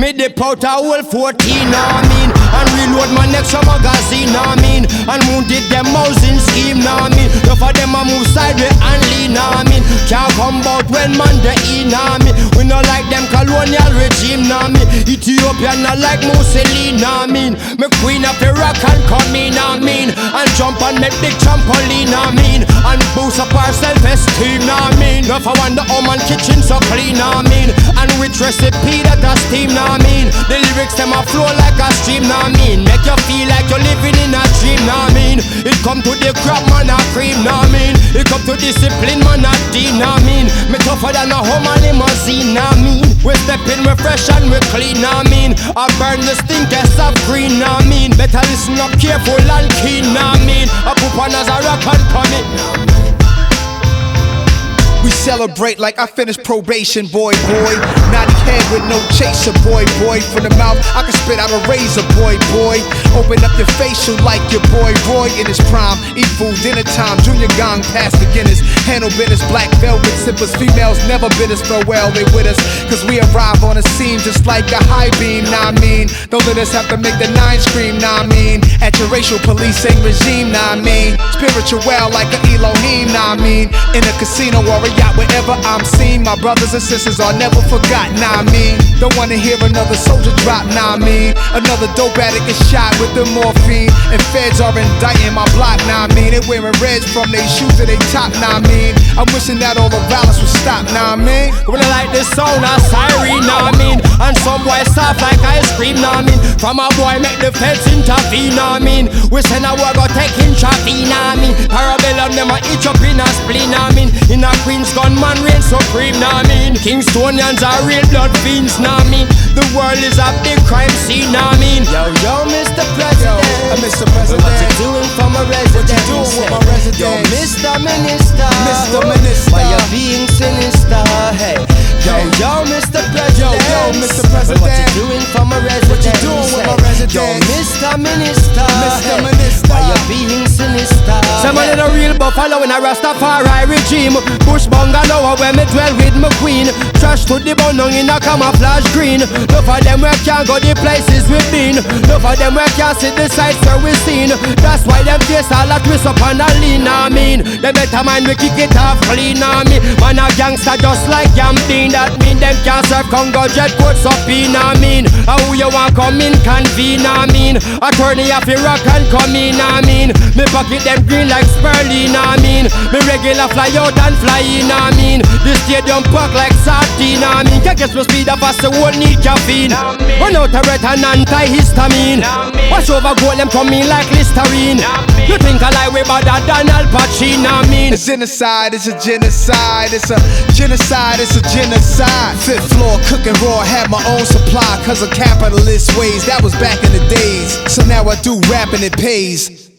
Me dip out a whole 14, nah mean. And reload my next magazine, nah mean. And moon did them housing scheme, nah mean. Enough of them a move sideways and lean, nah mean. Can't come out when man the in, nah mean. We no like them colonial regime, nah mean. Ethiopia not like Mussolini, nah mean. Me queen of Iraq and come in, nah mean. And jump and make big trampoline, nah mean. And boost up our self-esteem, nah mean. Enough I wonder how man kitchen so clean, nah mean. And which recipe that a steam, nah mean. The lyrics them a flow like a stream, nah mean. Make you feel like you're living in a dream, nah mean. It come to the crap man a cream, nah mean. It come to discipline man a dean, nah mean. Me tougher than a Hummer limousine, nah mean. We step in, we fresh and we clean, nah mean. I burn the stinkers of green, nah mean. Better listen up careful and keen, nah mean. I put on as a rock and come in. We celebrate like I finished probation, boy. Naughty head with no chaser, boy. From the mouth, I can spit out a razor, boy. Open up your facial like your boy Roy in his prime. Eat food, dinner time, junior gong past the Guinness. Handle business, black velvet sippers. Females never bid us farewell, they with us. Cause we arrive on the scene just like a high beam, nah mean. Don't let us have to make the nine scream, nah mean. At your racial policing regime, nah mean. Spiritual like an Elohim, nah mean. In a casino or a yacht, wherever I'm seen, my brothers and sisters are never forgotten, nah mean. Don't wanna hear another soldier drop, nah mean. Another dope addict is shot with the morphine, and feds are indicting my block, nah mean. They wearing reds from their shoes to their top, nah mean. I'm wishing that all the violence would stop, nah mean. When I like this sound a siren, nah mean. And some boy soft like ice cream, nah mean. From a boy make the feds intervene, nah mean. We send a war go take in traffic, nah mean. Parabellum them a itch up in a spleen, nah mean. In a Queen's gunman reign supreme, nah mean. Kingstonians are real blood fiends, nah mean. The world is a big crime scene, nah mean. Yo, Mr. President, yo, Mr. President. What you doing for my resident? What you doing with my resident? Yo, Mr. Minister, Mr. Minister, why you being sinister? Hey, yo, Mr. President, yo, Mr. President. What you doing for my resident? What you doing with my resident? Yo, Mr. Minister, Mr. Minister, why you being sinister? Someone in a real buffalo in a Rastafari regime. Bush bungalow where me dwell with my queen. Trash to the bone in a camouflage green. Love for them where can't go the places we've been. Love for them where can't see the sights where we seen. That's why them face all a twist up and a lean, I mean. Them better mind we kick it off clean, I mean. Man a gangster just like Yamdeen. That mean them can't serve Congo jet coats up in, I mean. How you want come in convene, I mean. Attorney have to rock and come in, I mean. Me pocket them green like Sperling, I mean. Me regular fly out and fly in, I mean. The stadium pack like sardine, I mean. Can't get no speed of us, the whole need caffeine. Run out a red and anti-histamine. Wash over gold, them coming like Listerine. You think I lie way better than Al Pacino, I mean. A genocide, it's a genocide. It's a genocide, it's a genocide. Fifth floor, cooking raw, had my own supply. Cause of capitalist ways, that was back in the days. So now I do rap and it pays.